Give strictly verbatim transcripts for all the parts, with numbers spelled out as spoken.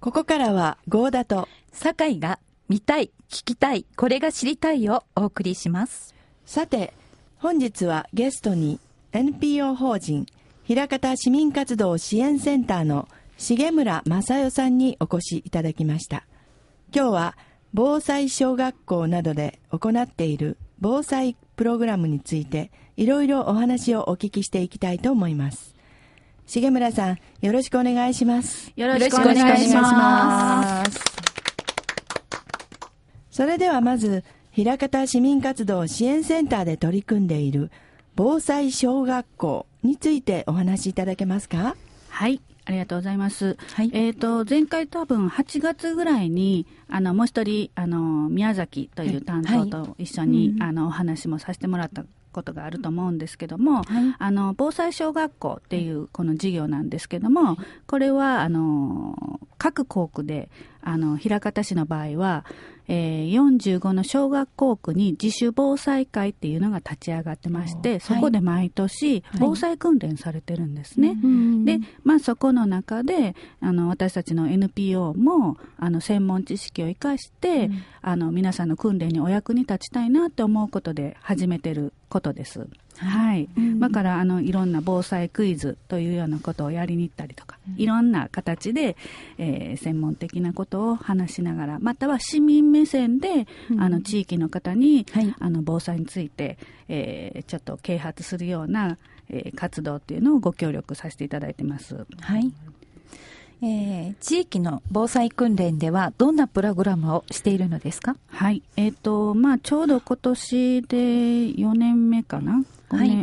ここからは合田と酒井が見たい、聞きたい、これが知りたいをお送りします。 さて、本日はゲストに エヌピーオー 法人枚方市民活動支援センターの重村正代さんにお越しいただきました。今日は防災小学校などで行っている防災プログラムについていろいろお話をお聞きしていきたいと思います。重村さん、よろしくお願いします。 よろしくお願いします。 それではまず、枚方市民活動支援センターで取り組んでいる防災小学校についてお話しいただけますか？ はい、ありがとうございます。 はい、 えっと、前回多分はちがつぐらいに、あの、もう一人、あの、宮崎という担当と一緒に、はい、あの、お話もさせてもらったことがあると思うんですけども、はい、あの防災小学校っていうこの授業なんですけども、はい、これはあの各校区であの枚方市の場合は、えー、よんじゅうごの小学校区に自主防災会っていうのが立ち上がってまして、はい、そこで毎年防災訓練されてるんですね、はい、で、まあ、そこの中であの私たちの エヌピーオー もあの専門知識を生かして、うん、あの皆さんの訓練にお役に立ちたいなって思うことで始めてることです。はい。うん、だからあのいろんな防災クイズというようなことをやりに行ったりとか、うん、いろんな形で、えー、専門的なことを話しながら、または市民目線で、うん、あの地域の方に、はい、あの防災について、えー、ちょっと啓発するような、えー、活動っていうのをご協力させていただいてます。 はい。えー、地域の防災訓練ではどんなプログラムをしているのですか？ はい、えっと、まあ、ちょうど今年でよねんめかな、ごねん、はい、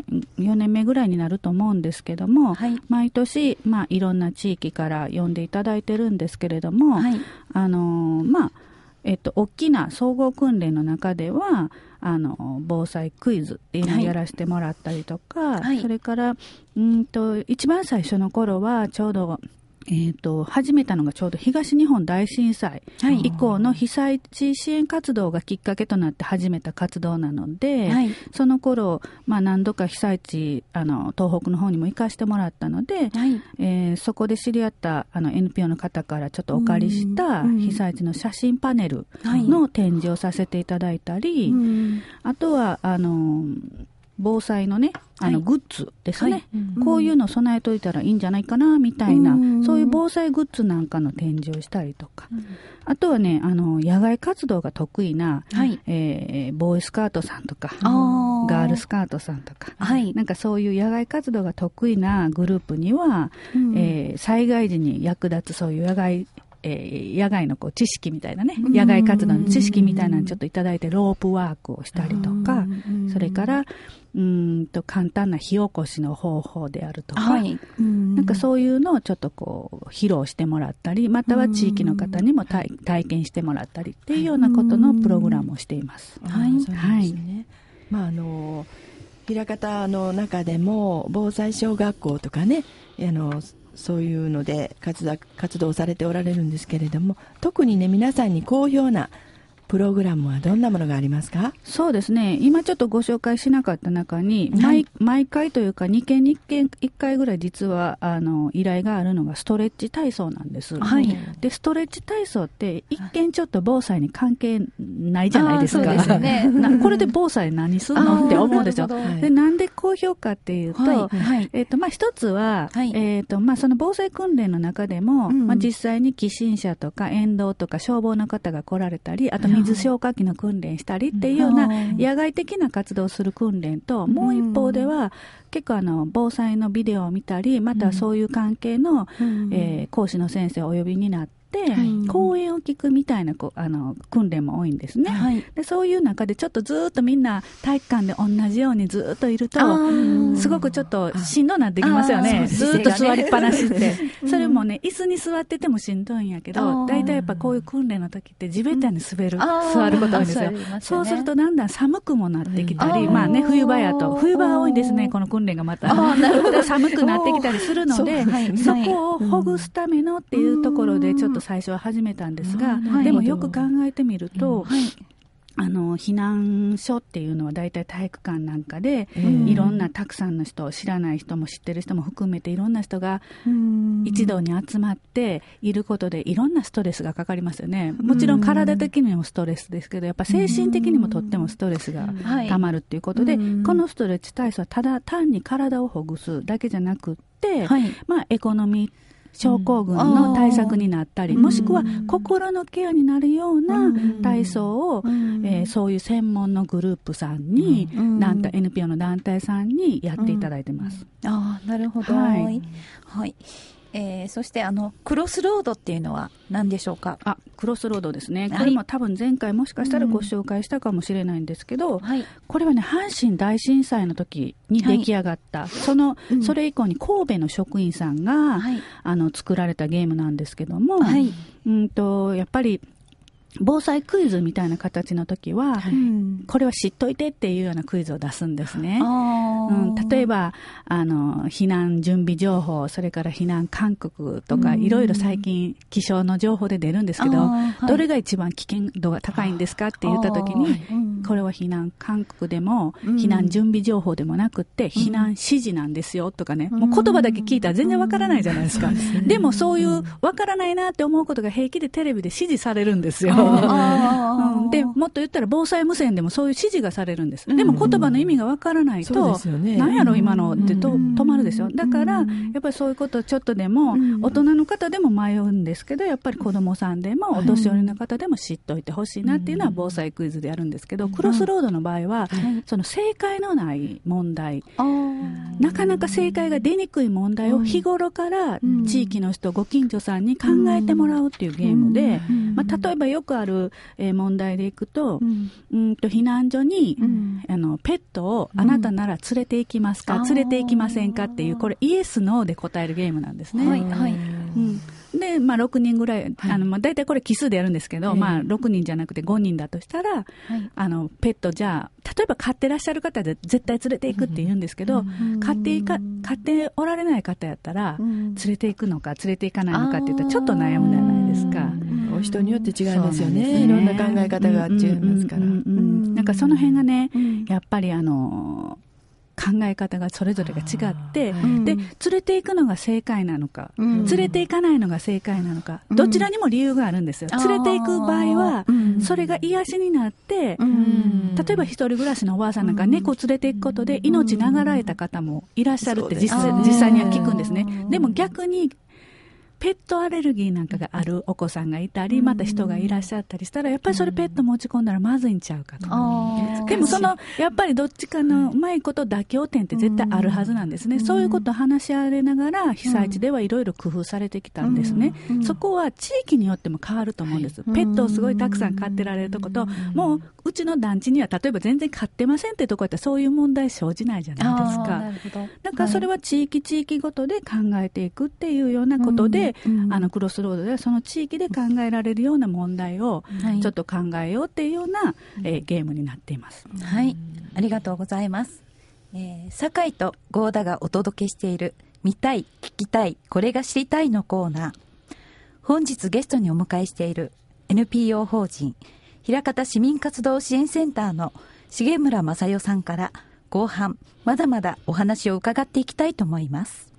よねんめぐらいになると思うんですけども、はい、毎年、まあ、いろんな地域から呼んでいただいてるんですけれども、はい、あの、まあ、えっと、大きな総合訓練の中では、あの、防災クイズっていうのをやらせてもらったりとか、はい、それから、うんと、一番最初の頃は、ちょうど、えっと、始めたのがちょうど東日本大震災以降の被災地支援活動がきっかけとなって始めた活動なので、はい、その頃、まあ何度か被災地、あの、東北の方にも行かせてもらったので、はい、えー、そこで知り合ったあの エヌピーオー の方からちょっとお借りした被災地の写真パネルの展示をさせていただいたり、はい、あとは、あの、防災のね、あの、グッズですね、はいうん。こういうの備えといたらいいんじゃないかな、みたいな、うん、そういう防災グッズなんかの展示をしたりとか、うん、あとはね、あの、野外活動が得意な、はい、えー、ボーイスカートさんとか、ガールスカートさんとか、はい、なんかそういう野外活動が得意なグループには、うん、えー、災害時に役立つそういう野外えー、野外のこう知識みたいなね、野外活動の知識みたいなのちょっといただいてロープワークをしたりとか、それからうーんと簡単な火起こしの方法であるとか、はい、なんかそういうのをちょっとこう披露してもらったり、または地域の方にも体体験してもらったりっていうようなことのプログラムをしています。 はい、はい。まああの枚方の中でも防災小学校とかね、あのそういうので活動、活動されておられるんですけれども、特にね、皆さんに好評なプログラムはどんなものがありますか？ そうですね。今ちょっとご紹介しなかった中に、はい、毎, 毎回というかにけんにいっけんいっかいぐらい実はあの依頼があるのがストレッチ体操なんです。はい、でストレッチ体操って一見ちょっと防災に関係ないじゃないですか。そうですね。なこれで防災何するのって思うんですよ。でなんで好評かっていうと、はいはい、えっ、ー、とまあ一つは、はい、えっ、ー、とまあその防災訓練の中でも、うんまあ、実際に起震車とか沿道とか消防の方が来られたり、あと水消火器の訓練したりっていうような野外的な活動をする訓練と、もう一方では結構あの防災のビデオを見たり、またそういう関係の、えー、講師の先生をお呼びになって、はい、講演を聞くみたいなこあの訓練も多いんですね、はい、でそういう中でちょっとずっとみんな体育館で同じようにずっといるとすごくちょっとしんどなってきますよね。ずっと座りっぱなしってそれもね椅子に座っててもしんどいんやけど、だいたいやっぱこういう訓練の時って地べたに滑る、座ること多いんですよ、ね、そうするとだんだん寒くもなってきたり、まあね冬場やと冬場が多いんですね、この訓練がまた寒くなってきたりするので、 そ, はい、そこをほぐすためのっていうところでちょっと最初は始めたんですが、はい、でもよく考えてみると、はい、 あの避難所っていうのは大体体育館なんかで、 うん、 いろんなたくさんの人、知らない人も知ってる人も含めていろんな人が一堂に集まっていることでいろんなストレスがかかりますよね。もちろん体的にもストレスですけど、やっぱ精神的にもとってもストレスがたまるっていうことで、うん、このストレッチ体操はただ単に体をほぐすだけじゃなくって、はい、まあ、エコノミー症候群の対策になったり、うん、もしくは心のケアになるような体操を、うん、えー、そういう専門のグループさんに、うん、団体 エヌピーオー の団体さんにやっていただいてます、 うん、ああ、なるほど、はい、はい、えー、そしてあのクロスロードっていうのは何でしょうか。 あ、クロスロードですね。これも多分前回もしかしたらご紹介したかもしれないんですけど、うん、はい、これはね、阪神大震災の時に出来上がった、はい、その、うん、それ以降に神戸の職員さんが、はい、あの作られたゲームなんですけども、はい、うんとやっぱり防災クイズみたいな形の時は、はい、これは知っといてっていうようなクイズを出すんですね。うん、例えばあの避難準備情報、それから避難勧告とか、いろいろ最近気象の情報で出るんですけど、はい、どれが一番危険度が高いんですかって言った時に、これは避難勧告でも、うん、避難準備情報でもなくって、うん、避難指示なんですよとかね、うん、もう言葉だけ聞いたら全然わからないじゃないですか、うん、で, すね、でもそういうわからないなって思うことが平気でテレビで指示されるんですよ。うん、でもっと言ったら防災無線でもそういう指示がされるんです、うん、でも言葉の意味がわからないと、うん、ね、何やろ今のってと、うん、止まるでしょ。だから、うん、やっぱりそういうことちょっとでも、うん、大人の方でも迷うんですけど、やっぱり子どもさんでもお年寄りの方でも知っておいてほしいなっていうのは防災クイズでやるんですけど、うん、クロスロードの場合は、うん、その正解のない問題、うん、なかなか正解が出にくい問題を日頃から地域の人、ご近所さんに考えてもらうっていうゲームで、うん、まあ、例えばよくあるえー、問題でいくと、うん、うんと避難所に、うん、あのペットをあなたなら連れて行きますか、うん、連れて行きませんかっていう、これイエスノーで答えるゲームなんですね。はい、はい、うん、で、まあ、ろくにんぐらい、はい、あのまあ、大体これ奇数でやるんですけど、まあ、ろくにんじゃなくてごにんだとしたら、はい、あのペットじゃあ例えば飼ってらっしゃる方で絶対連れて行くって言うんですけど、うん、飼っていか飼っておられない方やったら、うん、連れて行くのか連れて行かないのかって言ったらちょっと悩むじゃないですか。 お人によって違いますよね。いろんな考え方が違いますから。 なんかその辺がね、うん、やっぱりあの考え方がそれぞれが違って、で連れて行くのが正解なのか、うん、連れて行かないのが正解なのか、どちらにも理由があるんですよ。連れて行く場合は、うん、それが癒しになって、うん、例えば一人暮らしのおばあさんなんか猫連れて行くことで命長られた方もいらっしゃるって実際、実際には聞くんですね。でも逆にペットアレルギーなんかがあるお子さんがいたり、また人がいらっしゃったりしたら、やっぱりそれペット持ち込んだらまずいんちゃうかとか、うん、でもそのやっぱりどっちかのうまいこと妥協点って絶対あるはずなんですね、うん、そういうことを話し合われながら被災地ではいろいろ工夫されてきたんですね、うん、そこは地域によっても変わると思うんです、はい、ペットをすごいたくさん飼ってられるとこと、もううちの団地には例えば全然飼ってませんってとこやったらそういう問題生じないじゃないですか。なるほど。だからそれは地域地域ごとで考えていくっていうようなことで、うんうん、あのクロスロードではその地域で考えられるような問題をちょっと考えようっていうような、はい、えー、ゲームになっています。 はい、ありがとうございます。えー、酒井と合田がお届けしている見たい聞きたいこれが知りたいのコーナー。本日ゲストにお迎えしている エヌピーオー 法人枚方市民活動支援センターの重村正代さんから後半まだまだお話を伺っていきたいと思います。